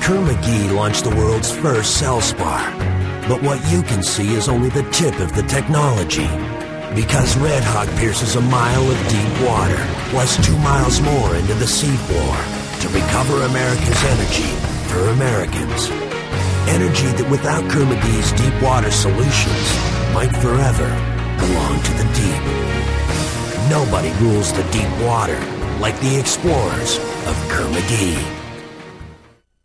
Kerr-McGee launched the world's first cell spar. But what you can see is only the tip of the technology. Because Red Hawk pierces a mile of deep water, plus 2 miles more into the seafloor, to recover America's energy for Americans. Energy that without Kerr-McGee's deep water solutions might forever belong to the deep. Nobody rules the deep water like the explorers of Kerr-McGee.